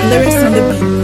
Lyrics on the beat.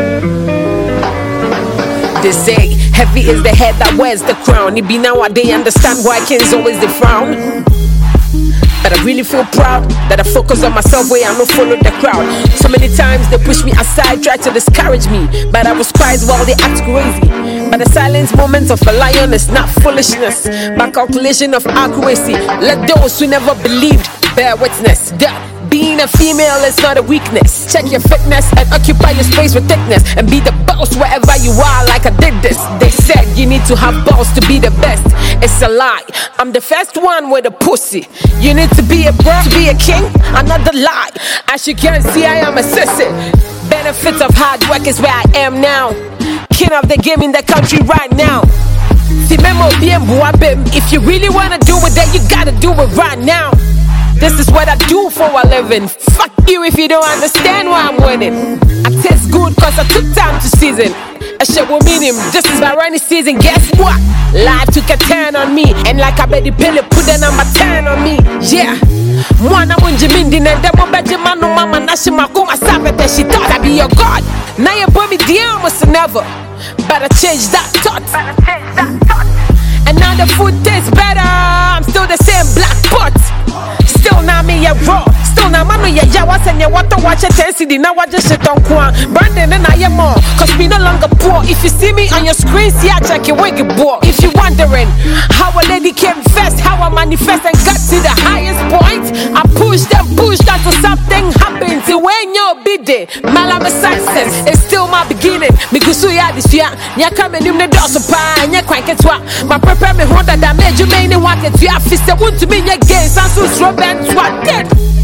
They say heavy is the head that wears the crown. It be nowadays understand why kings always they frown. But I really feel proud that I focus on myself where I don't follow the crowd. So many times they push me aside, try to discourage me, but I was quiet while they act crazy. But the silent moment of a lion is not foolishness, but calculation of accuracy. Let those who never believed bear witness that being a female is not a weakness. Check your fitness and occupy your space with thickness, and be the boss wherever you are like I did this. They said you need to have balls to be the best. It's a lie. I'm the first one with a pussy. You need to be a bro to be a king. Another lie. As you can see, I am a sissy. Benefits of hard work is where I am now. King of the game in the country right now. If you really wanna do it, then you gotta do it right now. This is what I do for a living. Fuck you if you don't understand why I'm winning. I taste good cause I took time to season. A shit will mean him. This is my rainy season. Guess what? Life took a turn on me, and like I bet the pill put the number 10 on me. Yeah. Mwana munjimindi nendemo bejimano mama nashima kuma sabete. She thought I'd be your god. Now you put me down almost never. But I changed that thought. And now the food tastes better. I'm still the same black pot. Still now me ya raw. Still now manu ya yawas and ya water watch a 10 CD. Now I just shit on Kwan. Brandon and I am more. Cause we no longer poor. If you see me on your screen, see I check your wiggy boy. If you wondering how a lady came first, how I manifest and got to the highest point, I pushed until something happened. So when you're busy, Malama success is still my beginning. Migusu ya this year. Nya come in the door so pa. Nya quite it wa. My prepare me hold that damage you may want it. You have to want to be your games. I'm so strong and what dead.